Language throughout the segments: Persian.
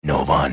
نووان.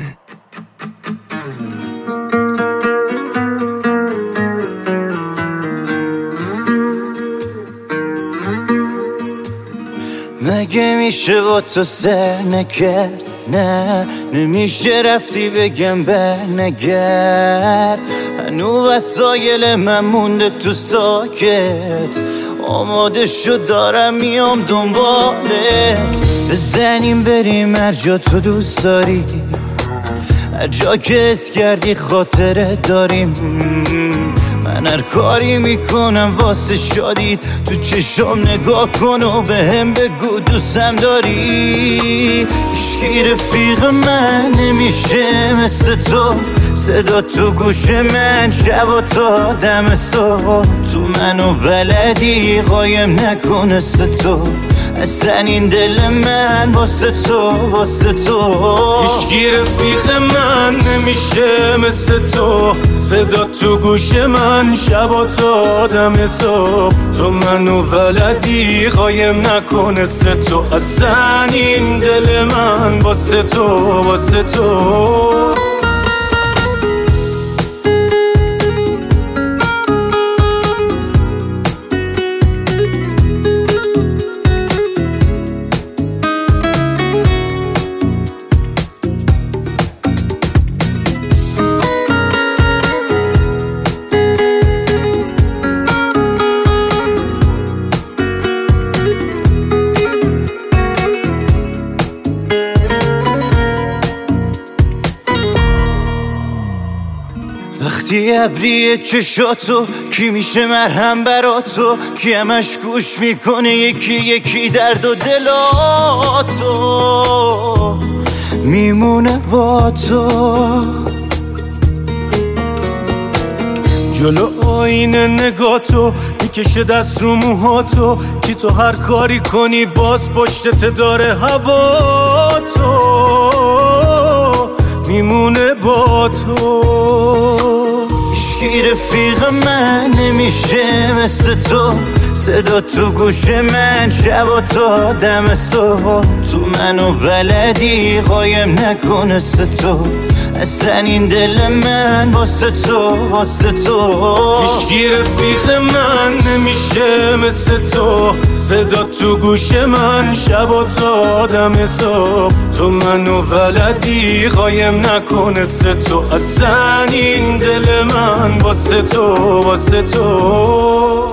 مگه میشه با تو سر نکرد؟ نه نمیشه رفتی بگم برنگرد. هنو وسایل من مونده تو ساکت، آماده شد دارم میام دنبالت. بزنیم بریم هر جا تو دوست داری، هر جا که حس کردی خاطره داریم. من هر کاری میکنم واسه شادیت، تو چشم نگاه کن و به هم بگو دوستم داری. عشقی رفیق من نمیشه مثل تو، صدا تو گوش من شب و تا دم صبح. تو منو بلدی قایم نکنه تو، اصلا این دل من واسه تو واسه تو. هیچگی رفیق من نمیشه مثل تو، صدا تو گوش من شب و تا دم صبح. تو منو بلدی قایم نکنه تو، اصلا این دل من واسه تو واسه تو. وقتی ابری چشاتو کی میشه مرهم برا تو، کی همش گوش میکنه یکی یکی درد و دلاتو، میمونه با تو. جلو آینه نگاه تو میکشه دست رو موهاتو، کی تو هر کاری کنی باز پشتت داره هوا تو، میمونه با تو. عشقی رفیق من نمیشه مثل تو، صدا تو گوش من شب و تا دم صبح. تو منو بلدی قایم نکنه تو، اصلا این دل من واسه تو واسه تو. هیچگی رفیق من نمیشه مثل تو، صدا تو گوش من شب و تا دم صبح. تو منو بلدی قایم نکنه تو، اصلا این دل من واسه تو واسه تو.